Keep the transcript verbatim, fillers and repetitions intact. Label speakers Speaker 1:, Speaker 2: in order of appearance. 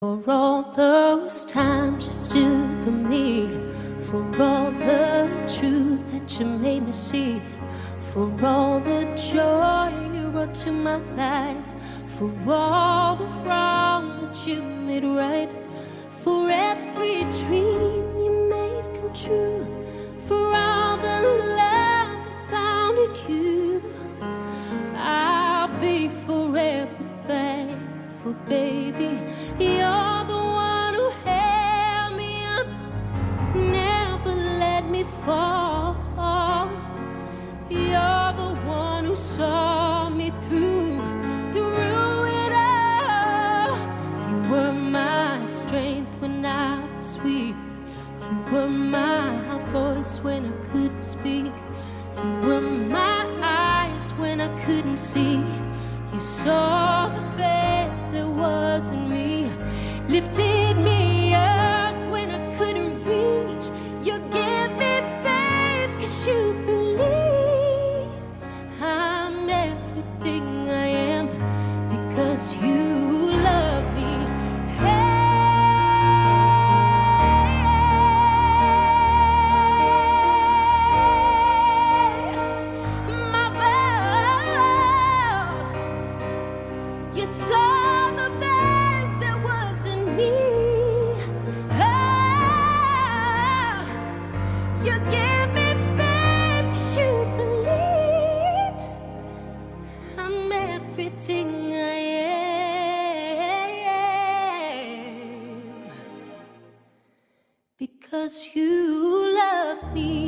Speaker 1: For all those times you stood by me, for all the truth that you made me see, for all the joy you brought to my life, for all the wrong that you made right, for every dream you made come true, for all the love I found in you, I'll be forever thankful, baby. You're the one who held me up, never let me fall. You're the one who saw me through, through it all. You were my strength when I was weak. You were my voice when I couldn't speak. You were my eyes when I couldn't see. You saw the best there was in me, lifted me up when I couldn't reach. You give me faith 'cause you believe I'm everything I am because you love me. You saw the best that was in me. Oh, you gave me faith 'cause you believed I'm everything I am because you love me.